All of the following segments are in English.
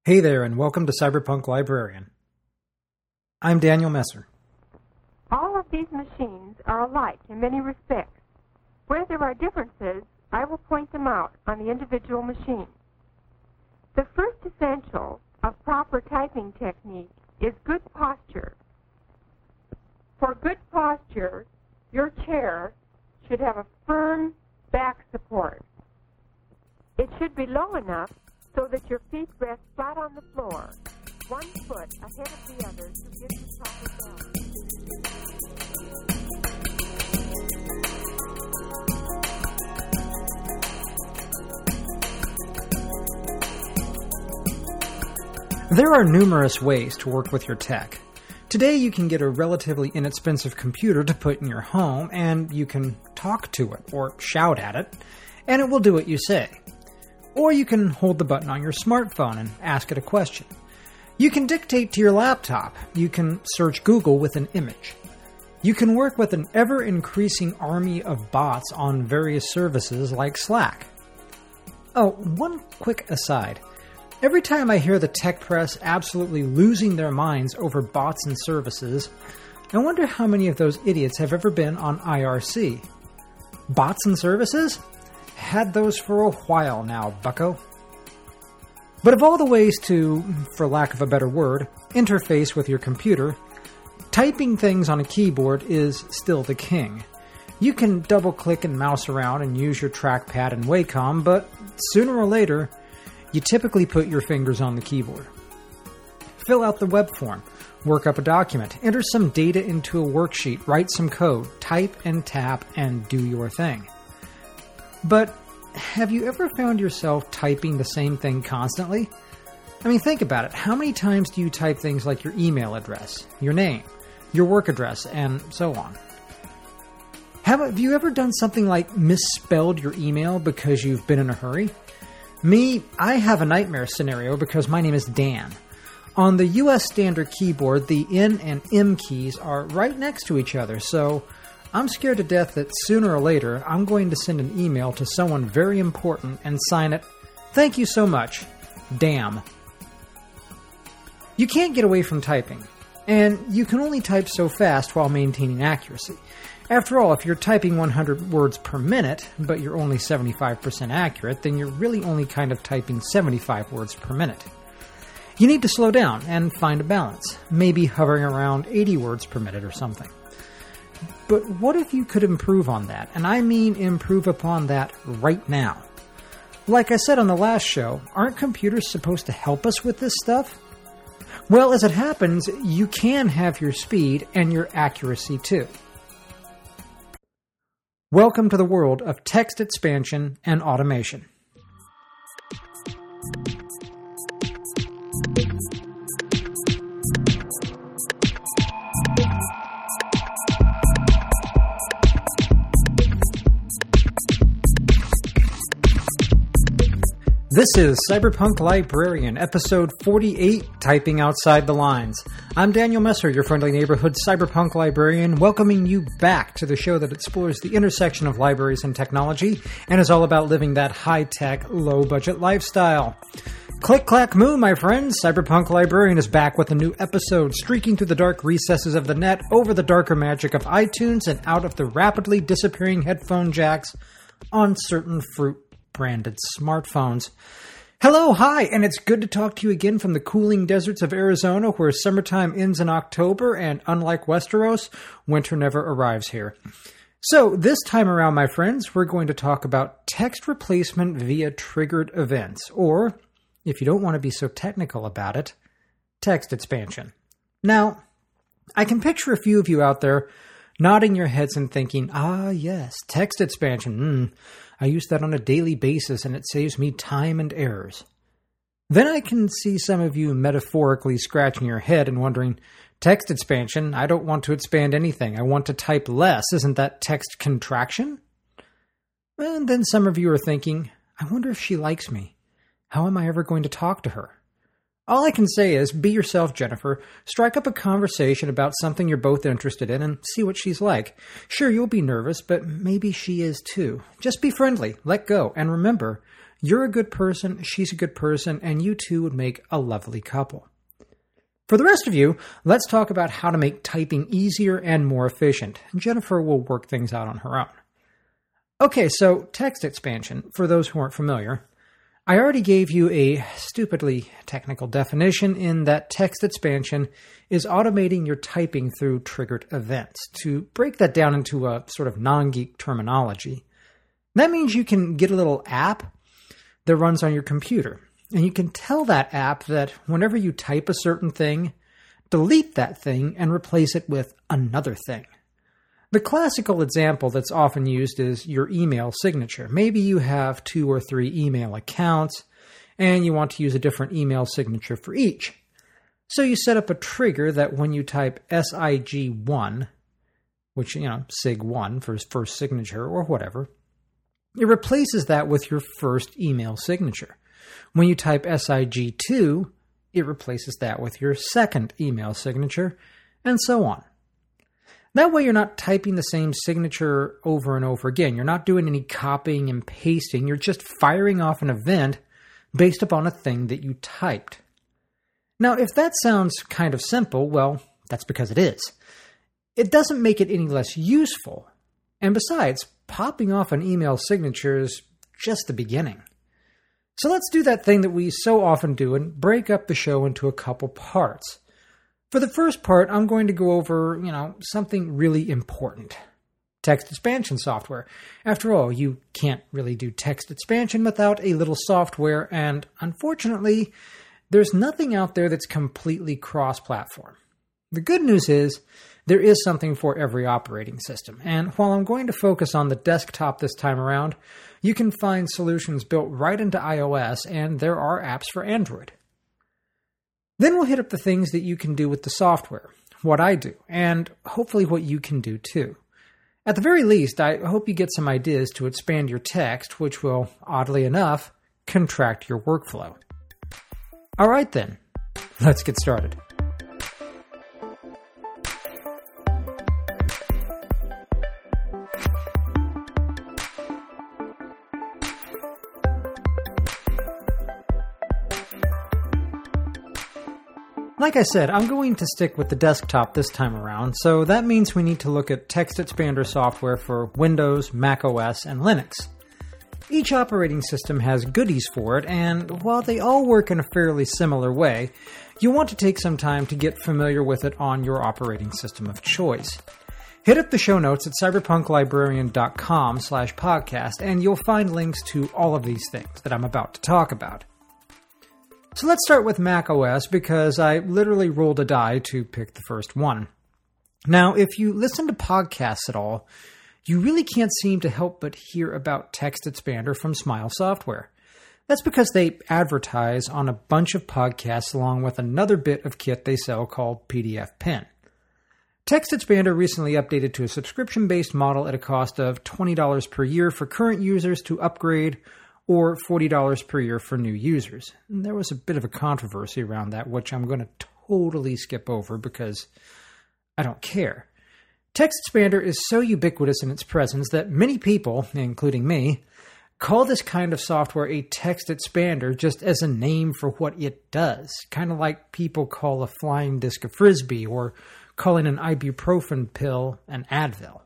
Hey there, and welcome to Cyberpunk Librarian. I'm Daniel Messer. All of these machines are alike in many respects. Where there are differences, I will point them out on the individual machine. The first essential of proper typing technique is good posture. For good posture, your chair should have a firm back support. It should be low enough so that your feet rest flat on the floor, one foot ahead of the other to give you proper balance. There are numerous ways to work with your tech. Today you can get a relatively inexpensive computer to put in your home, and you can talk to it or shout at it, and it will do what you say. Or you can hold the button on your smartphone and ask it a question. You can dictate to your laptop. You can search Google with an image. You can work with an ever-increasing army of bots on various services like Slack. Oh, one quick aside. Every time I hear the tech press absolutely losing their minds over bots and services, I wonder how many of those idiots have ever been on IRC. Bots and services? Had those for a while now, bucko. But of all the ways to, for lack of a better word, interface with your computer, typing things on a keyboard is still the king. You can double-click and mouse around and use your trackpad and Wacom, but sooner or later, you typically put your fingers on the keyboard. Fill out the web form, work up a document, enter some data into a worksheet, write some code, type and tap, and do your thing. But have you ever found yourself typing the same thing constantly? I mean, think about it. How many times do you type things like your email address, your name, your work address, and so on? Have you ever done something like misspelled your email because you've been in a hurry? Me, I have a nightmare scenario because my name is Dan. On the US standard keyboard, the N and M keys are right next to each other, so I'm scared to death that sooner or later I'm going to send an email to someone very important and sign it, "Thank you so much. Damn." You can't get away from typing, and you can only type so fast while maintaining accuracy. After all, if you're typing 100 words per minute, but you're only 75% accurate, then you're really only kind of typing 75 words per minute. You need to slow down and find a balance, maybe hovering around 80 words per minute or something. But what if you could improve on that? And I mean improve upon that right now. Like I said on the last show, aren't computers supposed to help us with this stuff? Well, as it happens, you can have your speed and your accuracy too. Welcome to the world of text expansion and automation. This is Cyberpunk Librarian, episode 48, Typing Outside the Lines. I'm Daniel Messer, your friendly neighborhood Cyberpunk Librarian, welcoming you back to the show that explores the intersection of libraries and technology, and is all about living that high-tech, low-budget lifestyle. Click, clack, moo, my friends. Cyberpunk Librarian is back with a new episode, streaking through the dark recesses of the net, over the darker magic of iTunes, and out of the rapidly disappearing headphone jacks on certain Fruit-branded smartphones. Hello, hi, and it's good to talk to you again from the cooling deserts of Arizona, where summertime ends in October, and unlike Westeros, winter never arrives here. So, this time around, my friends, we're going to talk about text replacement via triggered events, or, if you don't want to be so technical about it, text expansion. Now, I can picture a few of you out there nodding your heads and thinking, ah, yes, text expansion, I use that on a daily basis and it saves me time and errors. Then I can see some of you metaphorically scratching your head and wondering, text expansion? I don't want to expand anything. I want to type less. Isn't that text contraction? And then some of you are thinking, I wonder if she likes me. How am I ever going to talk to her? All I can say is, be yourself, Jennifer. Strike up a conversation about something you're both interested in and see what she's like. Sure, you'll be nervous, but maybe she is too. Just be friendly, let go, and remember, You're a good person, she's a good person, and you two would make a lovely couple. For the rest of you, let's talk about how to make typing easier and more efficient. Jennifer will work things out on her own. Okay, so text expansion, for those who aren't familiar, I already gave you a stupidly technical definition in that text expansion is automating your typing through triggered events. To break that down into a sort of non-geek terminology, that means you can get a little app that runs on your computer. And you can tell that app that whenever you type a certain thing, delete that thing and replace it with another thing. The classical example that's often used is your email signature. Maybe you have 2 or 3 email accounts and you want to use a different email signature for each. So you set up a trigger that when you type SIG1, which, SIG1 for his first signature or whatever, it replaces that with your first email signature. When you type SIG2, it replaces that with your second email signature, and so on. That way you're not typing the same signature over and over again. You're not doing any copying and pasting. You're just firing off an event based upon a thing that you typed. Now, if that sounds kind of simple, well, that's because it is. It doesn't make it any less useful. And besides, popping off an email signature is just the beginning. So let's do that thing that we so often do and break up the show into a couple parts. For the first part, I'm going to go over, something really important. Text expansion software. After all, you can't really do text expansion without a little software, and unfortunately, there's nothing out there that's completely cross-platform. The good news is, there is something for every operating system, and while I'm going to focus on the desktop this time around, you can find solutions built right into iOS, and there are apps for Android. Then we'll hit up the things that you can do with the software, what I do, and hopefully what you can do too. At the very least, I hope you get some ideas to expand your text, which will, oddly enough, contract your workflow. All right then, let's get started. Like I said, I'm going to stick with the desktop this time around, so that means we need to look at text expander software for Windows, Mac OS, and Linux. Each operating system has goodies for it, and while they all work in a fairly similar way, you'll want to take some time to get familiar with it on your operating system of choice. Hit up the show notes at cyberpunklibrarian.com/podcast, and you'll find links to all of these things that I'm about to talk about. So let's start with Mac OS because I literally rolled a die to pick the first one. Now, if you listen to podcasts at all, you really can't seem to help but hear about Text Expander from Smile Software. That's because they advertise on a bunch of podcasts along with another bit of kit they sell called PDF-Pen. Text Expander recently updated to a subscription-based model at a cost of $20 per year for current users to upgrade, or $40 per year for new users. And there was a bit of a controversy around that, which I'm going to totally skip over because I don't care. Text Expander is so ubiquitous in its presence that many people, including me, call this kind of software a text expander just as a name for what it does. Kind of like people call a flying disc a frisbee or calling an ibuprofen pill an Advil.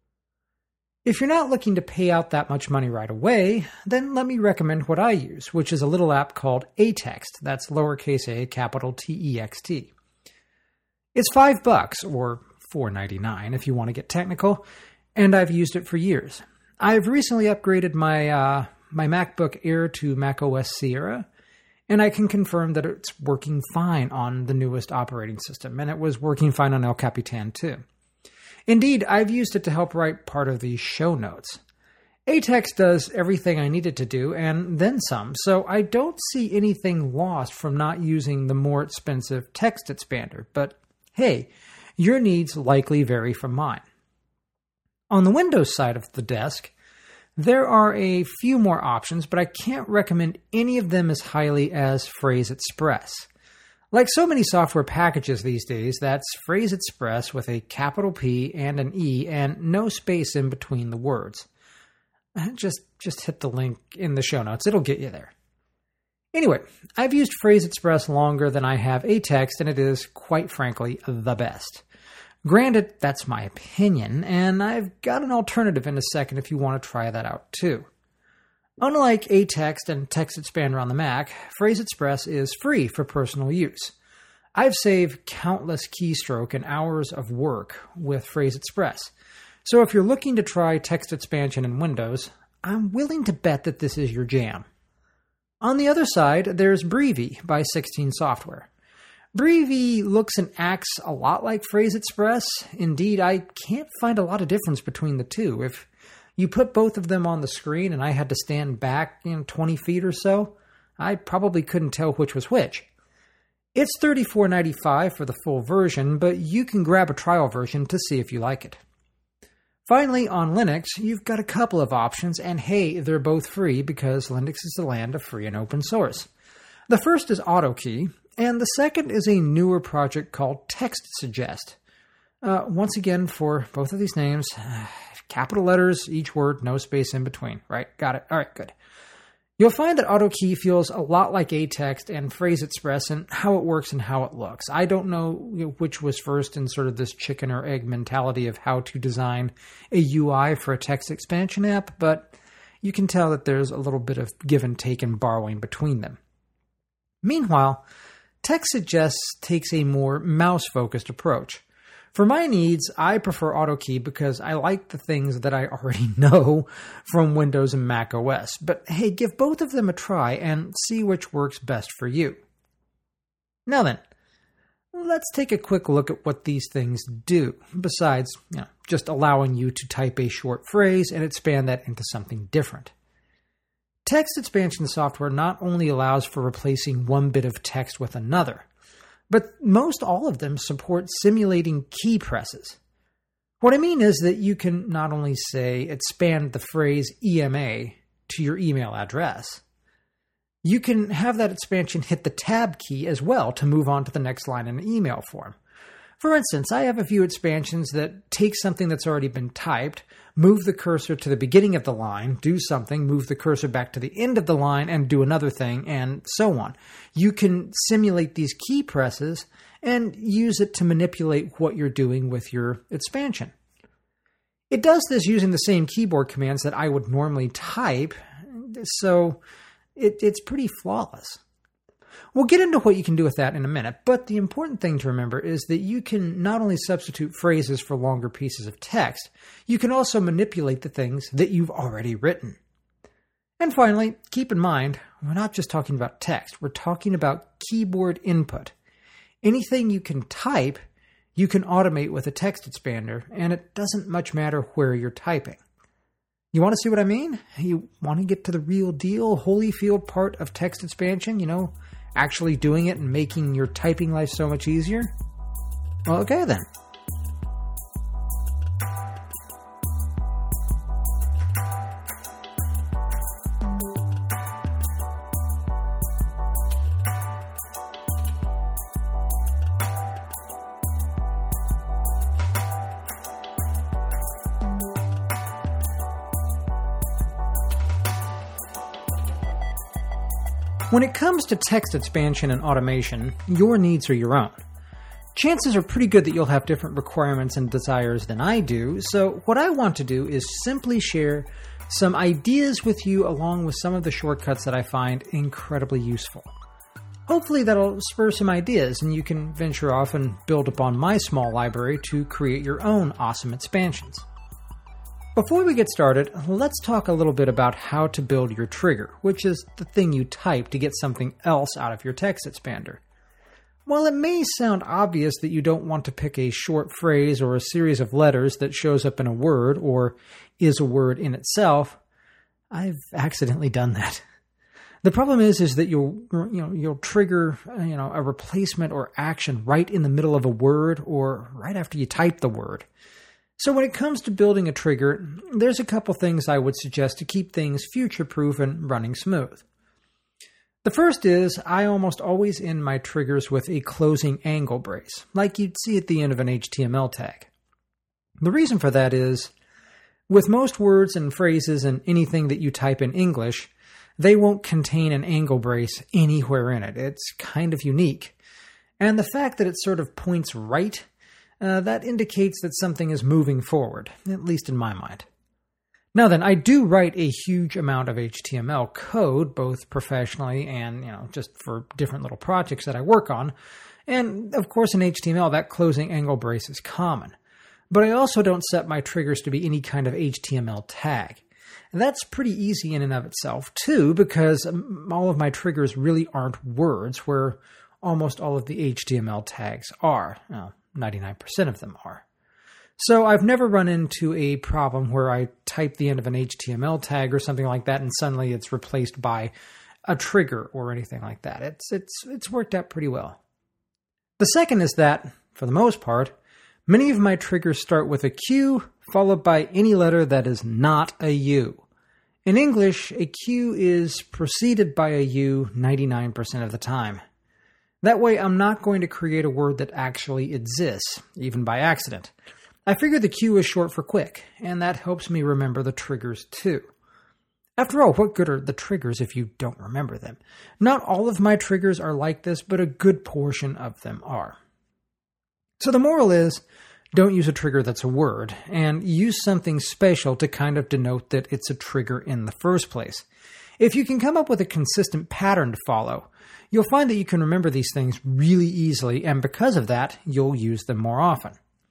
If you're not looking to pay out that much money right away, then let me recommend what I use, which is a little app called aText. That's lowercase a, capital T-E-X-T. It's $5 or $4.99 if you want to get technical, and I've used it for years. I've recently upgraded my MacBook Air to macOS Sierra, and I can confirm that it's working fine on the newest operating system, and it was working fine on El Capitan too. Indeed, I've used it to help write part of the show notes. aText does everything I need it to do, and then some, so I don't see anything lost from not using the more expensive text expander, but hey, your needs likely vary from mine. On the Windows side of the desk, there are a few more options, but I can't recommend any of them as highly as Phrase Express. Like so many software packages these days, that's Phrase Express with a capital P and an E and no space in between the words. Just hit the link in the show notes. It'll get you there. Anyway, I've used PhraseExpress longer than I have aText, and it is, quite frankly, the best. Granted, that's my opinion, and I've got an alternative in a second if you want to try that out too. Unlike aText and TextExpander on the Mac, PhraseExpress is free for personal use. I've saved countless keystroke and hours of work with PhraseExpress. So if you're looking to try text expansion in Windows, I'm willing to bet that this is your jam. On the other side, there's Breevy by 16 Software. Breevy looks and acts a lot like PhraseExpress. Indeed, I can't find a lot of difference between the two. If you put both of them on the screen and I had to stand back 20 feet or so, I probably couldn't tell which was which. It's $34.95 for the full version, but you can grab a trial version to see if you like it. Finally, on Linux, you've got a couple of options, and hey, they're both free because Linux is the land of free and open source. The first is AutoKey, and the second is a newer project called TextSuggest. Once again, for both of these names, capital letters, each word, no space in between. Right? Got it. All right, good. You'll find that AutoKey feels a lot like aText and PhraseExpress and how it works and how it looks. I don't know which was first in sort of this chicken or egg mentality of how to design a UI for a text expansion app, but you can tell that there's a little bit of give and take and borrowing between them. Meanwhile, TextSuggest takes a more mouse-focused approach. For my needs, I prefer AutoKey because I like the things that I already know from Windows and Mac OS. But hey, give both of them a try and see which works best for you. Now then, let's take a quick look at what these things do, besides just allowing you to type a short phrase and expand that into something different. Text expansion software not only allows for replacing one bit of text with another, but most all of them support simulating key presses. What I mean is that you can not only say expand the phrase EMA to your email address, you can have that expansion hit the tab key as well to move on to the next line in an email form. For instance, I have a few expansions that take something that's already been typed, move the cursor to the beginning of the line, do something, move the cursor back to the end of the line, and do another thing, and so on. You can simulate these key presses and use it to manipulate what you're doing with your expansion. It does this using the same keyboard commands that I would normally type, so it's pretty flawless. We'll get into what you can do with that in a minute, but the important thing to remember is that you can not only substitute phrases for longer pieces of text, you can also manipulate the things that you've already written. And finally, keep in mind, we're not just talking about text, we're talking about keyboard input. Anything you can type, you can automate with a text expander, and it doesn't much matter where you're typing. You want to see what I mean? You want to get to the real deal, Holyfield part of text expansion, actually doing it and making your typing life so much easier? Well, okay then. When it comes to text expansion and automation, your needs are your own. Chances are pretty good that you'll have different requirements and desires than I do, so what I want to do is simply share some ideas with you along with some of the shortcuts that I find incredibly useful. Hopefully that'll spur some ideas and you can venture off and build upon my small library to create your own awesome expansions. Before we get started, let's talk a little bit about how to build your trigger, which is the thing you type to get something else out of your text expander. While it may sound obvious that you don't want to pick a short phrase or a series of letters that shows up in a word or is a word in itself, I've accidentally done that. The problem is that you'll trigger a replacement or action right in the middle of a word or right after you type the word. So when it comes to building a trigger, there's a couple things I would suggest to keep things future-proof and running smooth. The first is I almost always end my triggers with a closing angle brace, like you'd see at the end of an HTML tag. The reason for that is With most words and phrases and anything that you type in English, they won't contain an angle brace anywhere in it. It's kind of unique. And the fact that it sort of points right, that indicates that something is moving forward, at least in my mind. Now then, I do write a huge amount of HTML code, both professionally and, just for different little projects that I work on. And, of course, in HTML, that closing angle brace is common. But I also don't set my triggers to be any kind of HTML tag. And that's pretty easy in and of itself, too, because all of my triggers really aren't words, where almost all of the HTML tags are. 99% of them are. So I've never run into a problem where I type the end of an HTML tag or something like that and suddenly it's replaced by a trigger or anything like that. It's worked out pretty well. The second is that, for the most part, many of my triggers start with a Q followed by any letter that is not a U. In English, a Q is preceded by a U 99% of the time. That way, I'm not going to create a word that actually exists, even by accident. I figure the Q is short for quick, and that helps me remember the triggers too. After all, what good are the triggers if you don't remember them? Not all of my triggers are like this, but a good portion of them are. So the moral is, don't use a trigger that's a word, and use something special to kind of denote that it's a trigger in the first place. If you can come up with a consistent pattern to follow, you'll find that you can remember these things really easily, and because of that, you'll use them more often.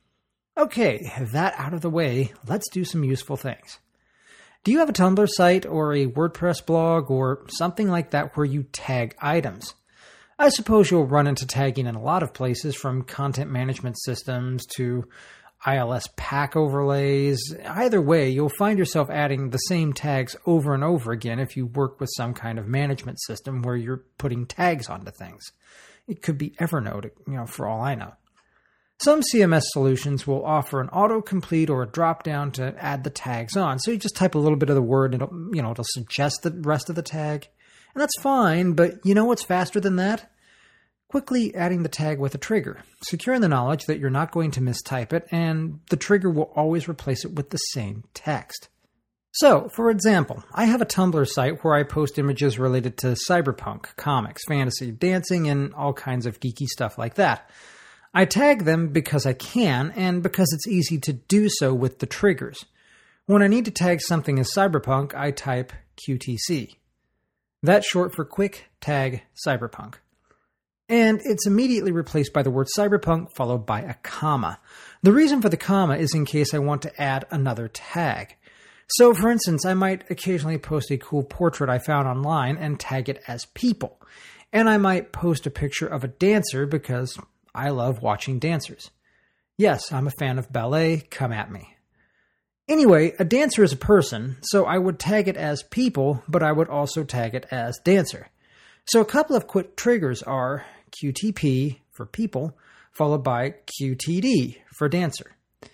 Okay, that out of the way, let's do some useful things. Do you have a Tumblr site or a WordPress blog or something like that where you tag items? I suppose you'll run into tagging in a lot of places, from content management systems to ILS pack overlays. Either way, you'll find yourself adding the same tags over and over again if you work with some kind of management system where you're putting tags onto things. It could be Evernote, for all I know. Some CMS solutions will offer an autocomplete or a drop-down to add the tags on. So you just type a little bit of the word and it'll suggest the rest of the tag. And that's fine, but you know what's faster than that? Quickly adding the tag with a trigger, securing the knowledge that you're not going to mistype it, and the trigger will always replace it with the same text. So, for example, I have a Tumblr site where I post images related to cyberpunk, comics, fantasy, dancing, and all kinds of geeky stuff like that. I tag them because I can, and because it's easy to do so with the triggers. When I need to tag something as cyberpunk, I type QTC. That's short for Quick Tag Cyberpunk. And it's immediately replaced by the word cyberpunk followed by a comma. The reason for the comma is in case I want to add another tag. So, for instance, I might occasionally post a cool portrait I found online and tag it as people. And I might post a picture of a dancer because I love watching dancers. Yes, I'm a fan of ballet, come at me. Anyway, a dancer is a person, so I would tag it as people, but I would also tag it as dancer. So a couple of quick triggers are QTP for people, followed by QTD for dancer.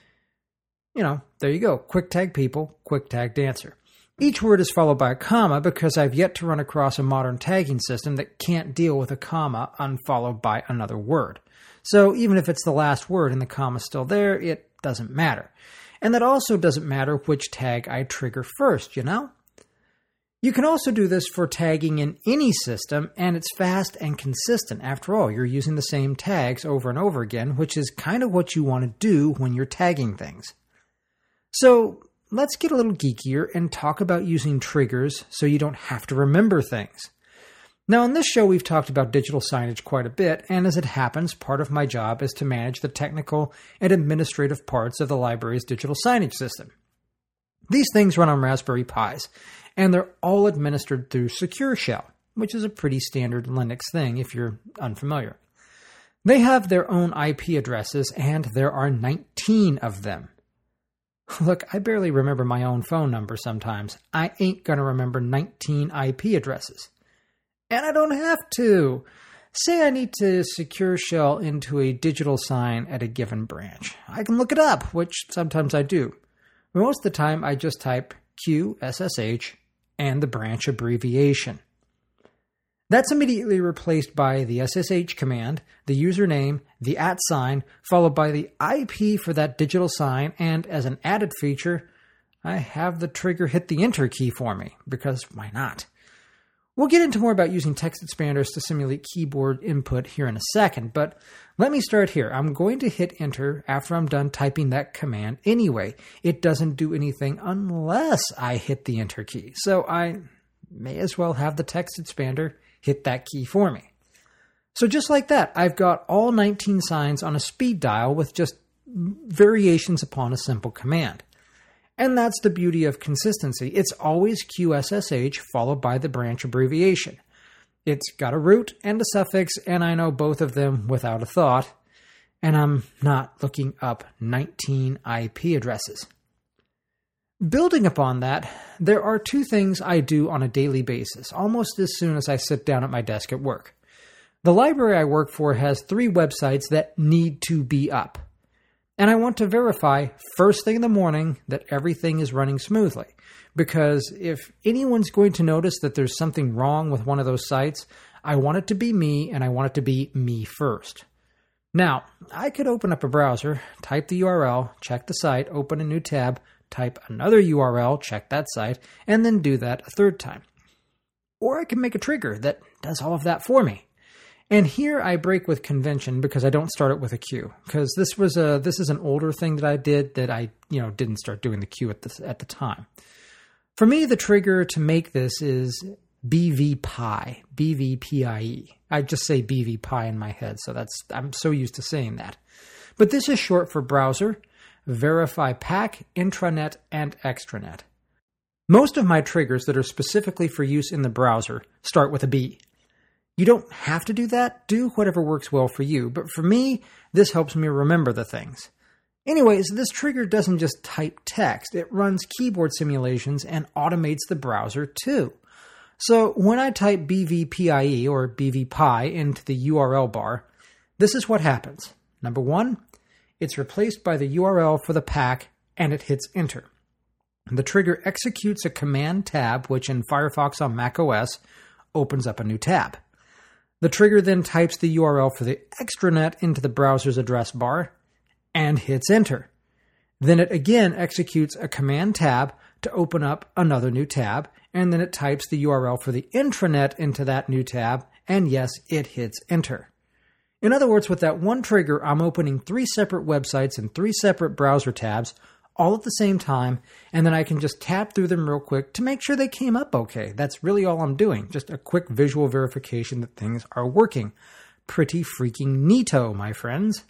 There you go. Quick tag people, quick tag dancer. Each word is followed by a comma because I've yet to run across a modern tagging system that can't deal with a comma unfollowed by another word. So even if it's the last word and the comma's still there, it doesn't matter. And that also doesn't matter which tag I trigger first, You can also do this for tagging in any system, and it's fast and consistent. After all, you're using the same tags over and over again, which is kind of what you want to do when you're tagging things. So let's get a little geekier and talk about using triggers so you don't have to remember things. Now, on this show, we've talked about digital signage quite a bit, and as it happens, part of my job is to manage the technical and administrative parts of the library's digital signage system. These things run on Raspberry Pis, and they're all administered through Secure Shell, which is a pretty standard Linux thing if you're unfamiliar. They have their own IP addresses, and there are 19 of them. Look, I barely remember my own phone number sometimes. I ain't gonna remember 19 IP addresses. And I don't have to. Say I need to secure shell into a digital sign at a given branch. I can look it up, which sometimes I do. But most of the time, I just type QSSH and the branch abbreviation. That's immediately replaced by the SSH command, the username, the @ followed by the IP for that digital sign, and as an added feature, I have the trigger hit the enter key for me, because why not? We'll get into more about using text expanders to simulate keyboard input here in a second, but let me start here. I'm going to hit enter after I'm done typing that command anyway. It doesn't do anything unless I hit the enter key, so I may as well have the text expander hit that key for me. So just like that, I've got all 19 signs on a speed dial with just variations upon a simple command. And that's the beauty of consistency. It's always QSSH followed by the branch abbreviation. It's got a root and a suffix, and I know both of them without a thought, and I'm not looking up 19 IP addresses. Building upon that, there are two things I do on a daily basis, almost as soon as I sit down at my desk at work. The library I work for has 3 websites that need to be up. And I want to verify first thing in the morning that everything is running smoothly. Because if anyone's going to notice that there's something wrong with one of those sites, I want it to be me, and I want it to be me first. Now, I could open up a browser, type the URL, check the site, open a new tab, type another URL, check that site, and then do that a third time. Or I can make a trigger that does all of that for me. And here I break with convention because I don't start it with a Q. Because this is an older thing that I did that I didn't start doing the Q at the time. For me, the trigger to make this is BVPie, BVPIE. I just say BVPie in my head, so I'm so used to saying that. But this is short for browser, verify pack, intranet, and extranet. Most of my triggers that are specifically for use in the browser start with a B. You don't have to do that. Do whatever works well for you. But for me, this helps me remember the things. Anyways, this trigger doesn't just type text. It runs keyboard simulations and automates the browser too. So when I type BVPIE or BVPie into the URL bar, this is what happens. Number 1, it's replaced by the URL for the pack and it hits enter. The trigger executes a command tab, which in Firefox on macOS opens up a new tab. The trigger then types the URL for the extranet into the browser's address bar and hits enter. Then it again executes a command tab to open up another new tab, and then it types the URL for the intranet into that new tab, and yes, it hits enter. In other words, with that one trigger, I'm opening 3 separate websites and 3 separate browser tabs all at the same time, and then I can just tap through them real quick to make sure they came up okay. That's really all I'm doing. Just a quick visual verification that things are working. Pretty freaking neato, my friends.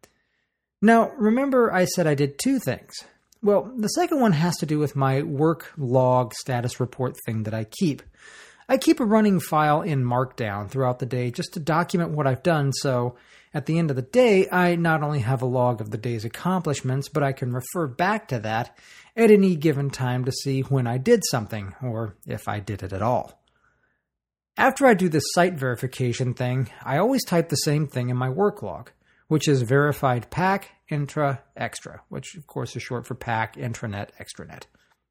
Now, remember I said I did 2 things. Well, the second one has to do with my work log status report thing that I keep. I keep a running file in Markdown throughout the day just to document what I've done, so at the end of the day, I not only have a log of the day's accomplishments, but I can refer back to that at any given time to see when I did something, or if I did it at all. After I do this site verification thing, I always type the same thing in my work log, which is verified pack, intra, extra, which of course is short for pack, intranet, extranet.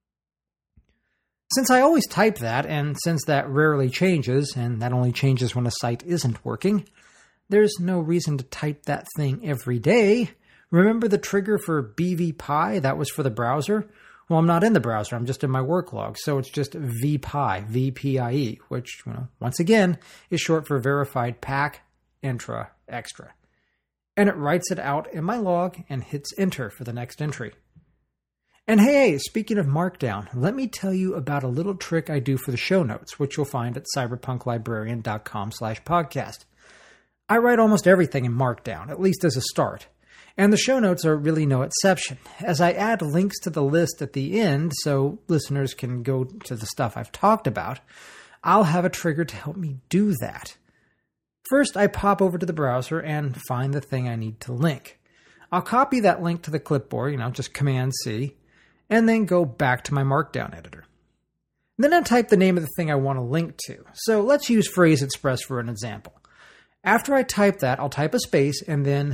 Since I always type that, and since that rarely changes, and that only changes when a site isn't working, there's no reason to type that thing every day. Remember the trigger for BVPie? That was for the browser? Well, I'm not in the browser. I'm just in my work log. So it's just VPie, VPIE, which, once again, is short for verified pack, intra, extra. And it writes it out in my log and hits enter for the next entry. And hey, speaking of Markdown, let me tell you about a little trick I do for the show notes, which you'll find at cyberpunklibrarian.com/podcast. I write almost everything in Markdown, at least as a start. And the show notes are really no exception, as I add links to the list at the end so listeners can go to the stuff I've talked about. I'll have a trigger to help me do that. First, I pop over to the browser and find the thing I need to link. I'll copy that link to the clipboard, just Command-C, and then go back to my Markdown editor. Then I type the name of the thing I want to link to. So let's use Phrase Express for an example. After I type that, I'll type a space and then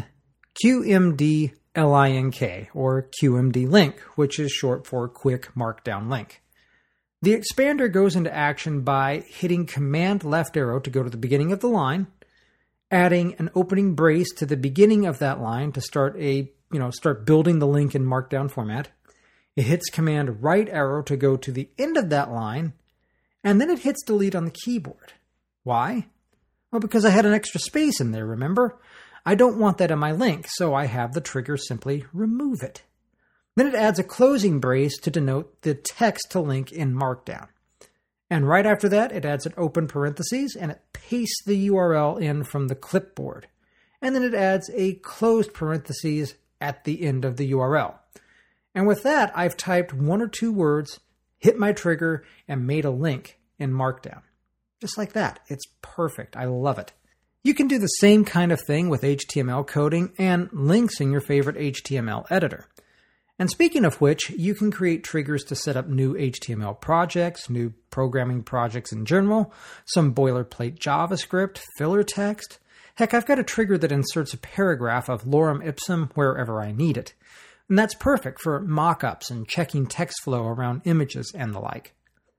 QMD-LINK, or QMD link, which is short for Quick Markdown Link. The expander goes into action by hitting Command left arrow to go to the beginning of the line, adding an opening brace to the beginning of that line to start building the link in Markdown format, It hits Command right arrow to go to the end of that line, and then it hits delete on the keyboard. Why? Well, because I had an extra space in there, remember? I don't want that in my link, so I have the trigger simply remove it. Then it adds a closing brace to denote the text to link in Markdown. And right after that, it adds an open parentheses, and it pastes the URL in from the clipboard. And then it adds a closed parentheses at the end of the URL. And with that, I've typed 1 or 2 words, hit my trigger, and made a link in Markdown. Just like that. It's perfect. I love it. You can do the same kind of thing with HTML coding and links in your favorite HTML editor. And speaking of which, you can create triggers to set up new HTML projects, new programming projects in general, some boilerplate JavaScript, filler text. Heck, I've got a trigger that inserts a paragraph of lorem ipsum wherever I need it. And that's perfect for mock-ups and checking text flow around images and the like.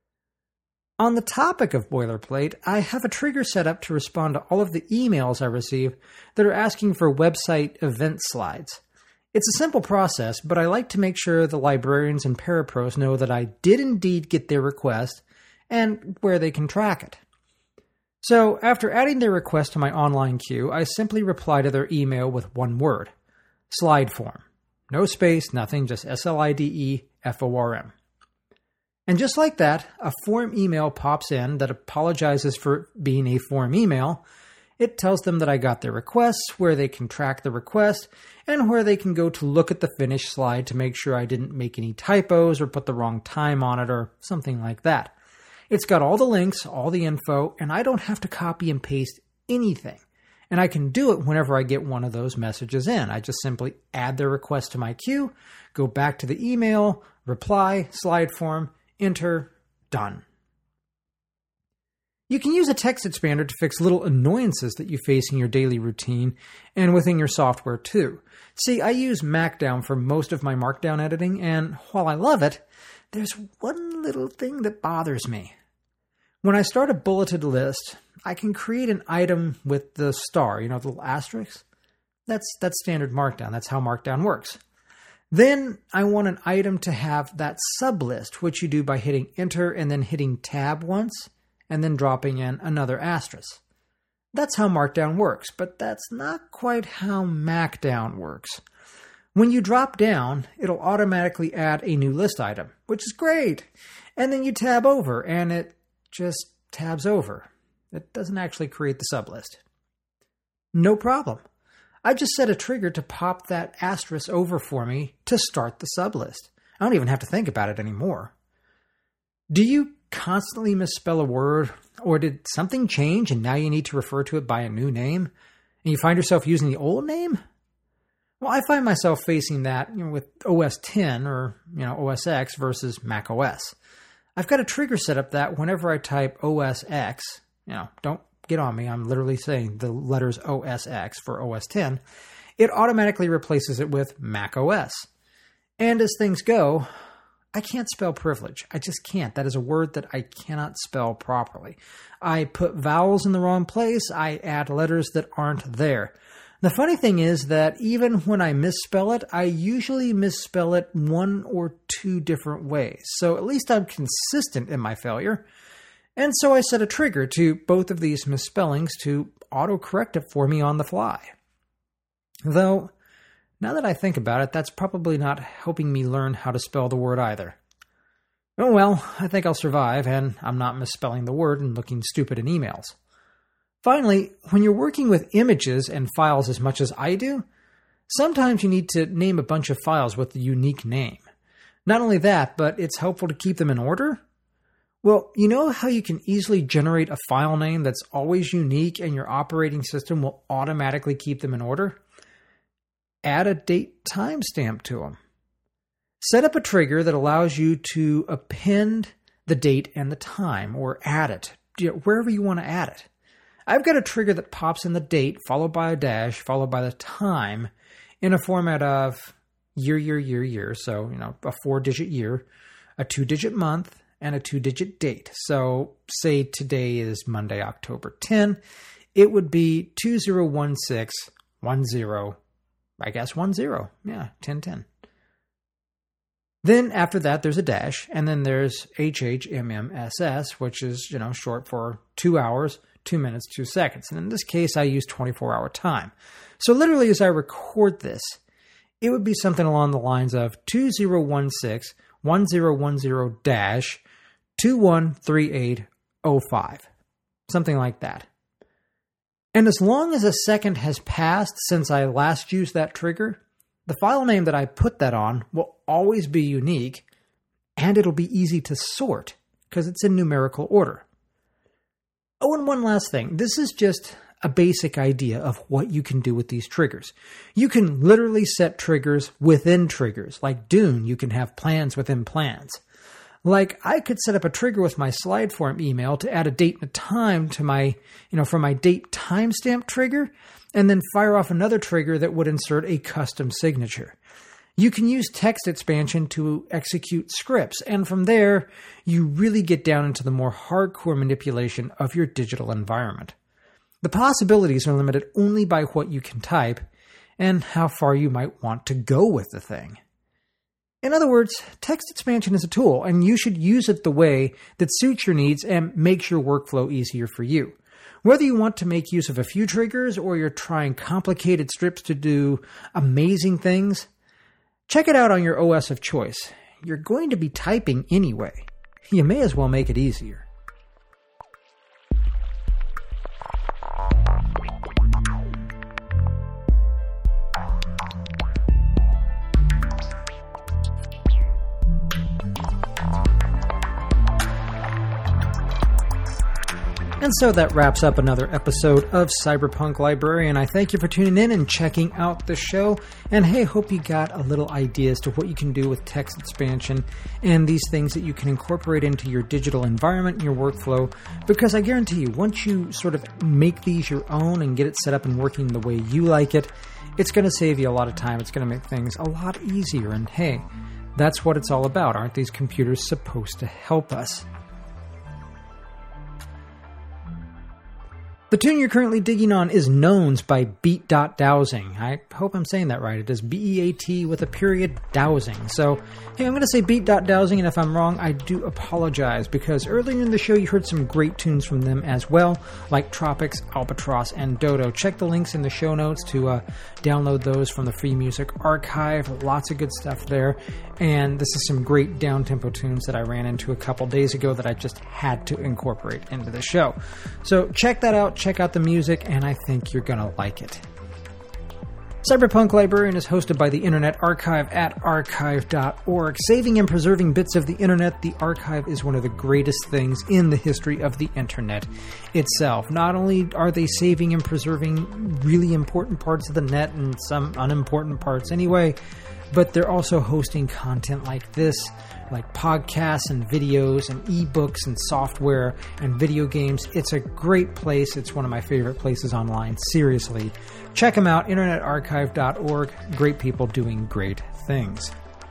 On the topic of boilerplate, I have a trigger set up to respond to all of the emails I receive that are asking for website event slides. It's a simple process, but I like to make sure the librarians and parapros know that I did indeed get their request and where they can track it. So, after adding their request to my online queue, I simply reply to their email with one word: slide form. No space, nothing, just SLIDEFORM. And just like that, a form email pops in that apologizes for being a form email. It tells them that I got their requests, where they can track the request, and where they can go to look at the finished slide to make sure I didn't make any typos or put the wrong time on it or something like that. It's got all the links, all the info, and I don't have to copy and paste anything. And I can do it whenever I get one of those messages in. I just simply add their request to my queue, go back to the email, reply, slide form, enter, done. You can use a text expander to fix little annoyances that you face in your daily routine and within your software too. See, I use Markdown for most of my Markdown editing, and while I love it, there's one little thing that bothers me. When I start a bulleted list, I can create an item with the star, the little asterisk. That's standard Markdown. That's how Markdown works. Then I want an item to have that sublist, which you do by hitting Enter and then hitting Tab once, and then dropping in another asterisk. That's how Markdown works, but that's not quite how Markdown works. When you drop down, it'll automatically add a new list item, which is great. And then you tab over, and it just tabs over. It doesn't actually create the sublist. No problem. I just set a trigger to pop that asterisk over for me to start the sublist. I don't even have to think about it anymore. Do you constantly misspell a word, or did something change and now you need to refer to it by a new name, and you find yourself using the old name? Well, I find myself facing that with OS X or OS X versus Mac OS. I've got a trigger set up that whenever I type OS X, don't get on me, I'm literally saying the letters OS X for OS X, it automatically replaces it with Mac OS. And as things go, I can't spell privilege. I just can't. That is a word that I cannot spell properly. I put vowels in the wrong place. I add letters that aren't there. The funny thing is that even when I misspell it, I usually misspell it 1 or 2 different ways. So at least I'm consistent in my failure. And so I set a trigger to both of these misspellings to autocorrect it for me on the fly. Though, now that I think about it, that's probably not helping me learn how to spell the word either. Oh well, I think I'll survive, and I'm not misspelling the word and looking stupid in emails. Finally, when you're working with images and files as much as I do, sometimes you need to name a bunch of files with a unique name. Not only that, but it's helpful to keep them in order. Well, you know how you can easily generate a file name that's always unique and your operating system will automatically keep them in order? Add a date timestamp to them. Set up a trigger that allows you to append the date and the time, or add it, wherever you want to add it. I've got a trigger that pops in the date, followed by a dash, followed by the time, in a format of year, so, a 4-digit year, a 2-digit month, and a 2-digit date. So, say today is Monday, October 10, it would be 201610, I guess 10. Yeah, 1010. Then after that, there's a dash, and then there's HHMMSS, which is, short for 2 hours, 2 minutes, 2 seconds. And in this case, I use 24-hour time. So literally, as I record this, it would be something along the lines of 2016-1010-213805. Something like that. And as long as a second has passed since I last used that trigger, the file name that I put that on will always be unique, and it'll be easy to sort because it's in numerical order. Oh, and one last thing. This is just a basic idea of what you can do with these triggers. You can literally set triggers within triggers. Like Dune, you can have plans within plans. Like, I could set up a trigger with my slide form email to add a date and a time to my, for my date timestamp trigger, and then fire off another trigger that would insert a custom signature. You can use text expansion to execute scripts, and from there, you really get down into the more hardcore manipulation of your digital environment. The possibilities are limited only by what you can type and how far you might want to go with the thing. In other words, text expansion is a tool, and you should use it the way that suits your needs and makes your workflow easier for you. Whether you want to make use of a few triggers or you're trying complicated scripts to do amazing things, check it out on your OS of choice. You're going to be typing anyway. You may as well make it easier. And so that wraps up another episode of Cyberpunk Librarian. I thank you for tuning in and checking out the show. And hey, hope you got a little idea as to what you can do with text expansion and these things that you can incorporate into your digital environment and your workflow. Because I guarantee you, once you sort of make these your own and get it set up and working the way you like it, it's going to save you a lot of time. It's going to make things a lot easier. And hey, that's what it's all about. Aren't these computers supposed to help us? The tune you're currently digging on is Knowns by Beat.Dowsing. I hope I'm saying that right. It is B-E-A-T with a period, dowsing. So, hey, I'm going to say Beat.Dowsing, and if I'm wrong, I do apologize, because earlier in the show you heard some great tunes from them as well, like Tropics, Albatross, and Dodo. Check the links in the show notes to download those from the Free Music Archive. Lots of good stuff there. And this is some great down-tempo tunes that I ran into a couple days ago that I just had to incorporate into the show. So check that out, check out the music, and I think you're going to like it. Cyberpunk Librarian is hosted by the Internet Archive at archive.org. Saving and preserving bits of the Internet, the Archive is one of the greatest things in the history of the Internet itself. Not only are they saving and preserving really important parts of the net and some unimportant parts anyway, but they're also hosting content like this, like podcasts and videos and ebooks and software and video games. It's a great place. It's one of my favorite places online. Seriously. Check them out, internetarchive.org. Great people doing great things.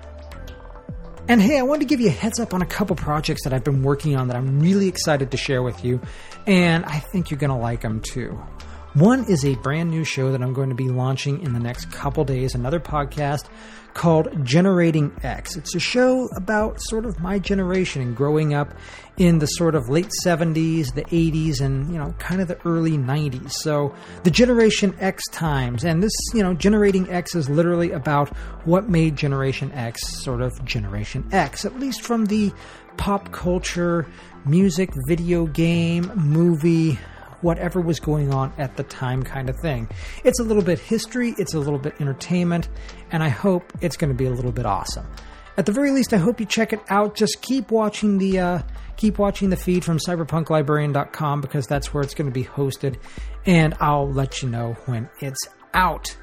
And hey, I wanted to give you a heads up on a couple projects that I've been working on that I'm really excited to share with you, and I think you're going to like them too. One is a brand new show that I'm going to be launching in the next couple days, another podcast called Generating X. It's a show about sort of my generation and growing up in the sort of late 70s, the 80s, and, kind of the early 90s. So the Generation X times. And this, Generating X is literally about what made Generation X sort of Generation X, at least from the pop culture, music, video game, movie, whatever was going on at the time kind of thing. It's a little bit history, it's a little bit entertainment, and I hope it's going to be a little bit awesome. At the very least, I hope you check it out. Just keep watching the feed from cyberpunklibrarian.com, because that's where it's going to be hosted, and I'll let you know when it's out.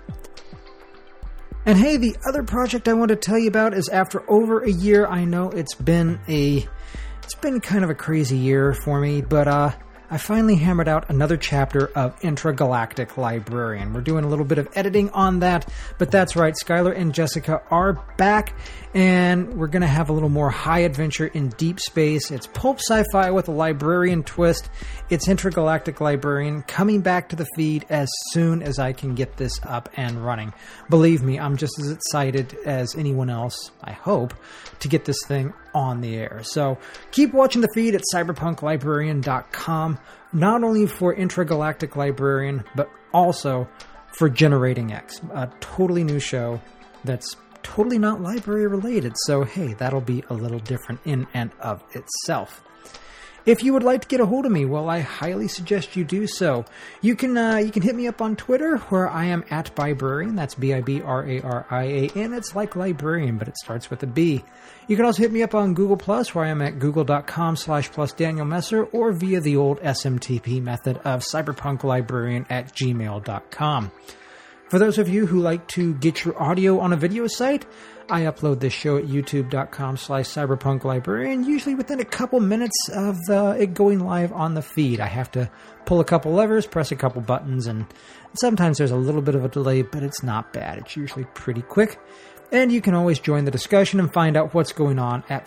And hey, the other project I want to tell you about is after over a year. I know it's been kind of a crazy year for me, but I finally hammered out another chapter of Intragalactic Librarian. We're doing a little bit of editing on that, but that's right, Skylar and Jessica are back, and we're going to have a little more high adventure in deep space. It's pulp sci-fi with a librarian twist. It's Intragalactic Librarian coming back to the feed as soon as I can get this up and running. Believe me, I'm just as excited as anyone else, I hope, to get this thing on the air. So keep watching the feed at cyberpunklibrarian.com, not only for Intragalactic Librarian, but also for Generating X, a totally new show that's totally not library related. So hey, that'll be a little different in and of itself. If you would like to get a hold of me, well, I highly suggest you do so. You can hit me up on Twitter, where I am at Bibrarian. That's Bibrarian. It's like librarian, but it starts with a B. You can also hit me up on Google+, where I am at google.com/+DanielMesser, or via the old SMTP method of cyberpunklibrarian@gmail.com. For those of you who like to get your audio on a video site, I upload this show at youtube.com/cyberpunklibrarian, usually within a couple minutes of it going live on the feed. I have to pull a couple levers, press a couple buttons, and sometimes there's a little bit of a delay, but it's not bad. It's usually pretty quick. And you can always join the discussion and find out what's going on at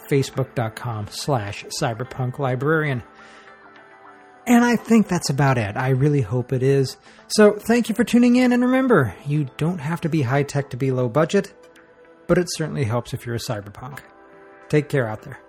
facebook.com/cyberpunklibrarian. And I think that's about it. I really hope it is. So thank you for tuning in, and remember, you don't have to be high-tech to be low budget, but it certainly helps if you're a cyberpunk. Take care out there.